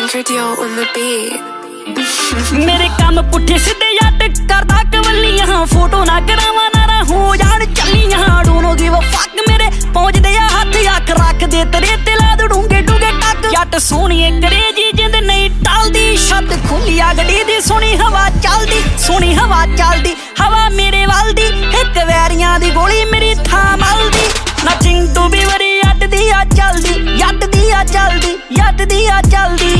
Overdeo on the beat. मेरे काम पुठे सीधे जट करदा कवलियां फोटो ना करावा ना हो जान चलियां डोंट गिव अ फक मेरे पहुंचदे आ हथ अख रख दे तेरे ते ला डूंगे डूंगे टक जट सोहणीए करेजी जिंद नहीं टलदी छत खुली गड्डी दी सोहनी हवा चलदी हवा मेरे वल दी इक वैरियां दी गोली मेरी थां मलदी नथिंग टू बी वरी अट दी आ चलदी यट दी आ चलदी यट दी आ चलदी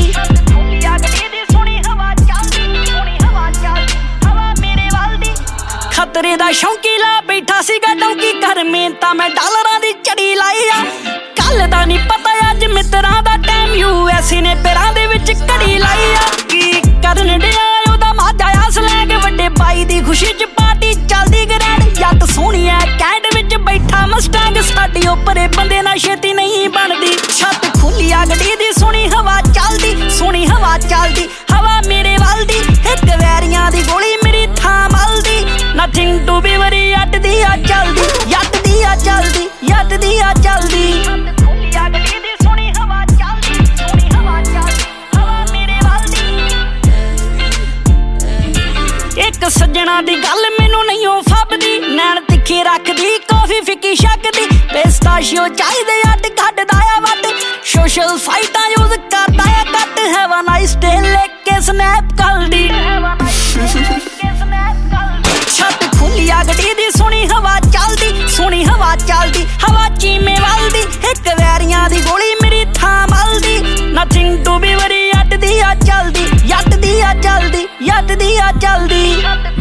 खतरे दा शौकीला बैठा सीगा डौकी घर में तां मैं डॉलरां दी चढ़ी लाई आ कल दा नहीं पता अज मित्रां दा टाइम यूएसए ने पैरां दे विच घड़ी लाई आ की करन डिया ओदा माजा आ स्लैग वड्डे बाई दी खुशी च पार्टी चलदी ग्रैंड जट सोहणी ऐ कैंट विच बैठा मस्टैंग साडी उपरे बंदे ना छेती नहीं बनदी छत खुली गड्डी दी सोहनी हवा चलदी हवा मेरे वल दी इक वैरियां दी गोली मेरी थां मलदी नथिंग टू बी वरी अट दी आ चलदी यट दी आ चलदी यट दी आ चलदी एक सज्जणा दी गल मैनू नहीं ओ फबदी नैन तिखे रखदी कॉफी फिक्की शकदी पिस्ताशियो चाहिदे अड कड्डदा आ वट सोशल साइटां यूज करदा आ कट हैव अ नाइस डे लेके स्नैप कलदी छत खुली गड्डी दी सोहनी हवा चलदी हवा चीमे वलदी इक वैरियां दी गोली मेरी थां मलदी नथिंग टू बी वरी अट दी आ चलदी यट दी आ चलदी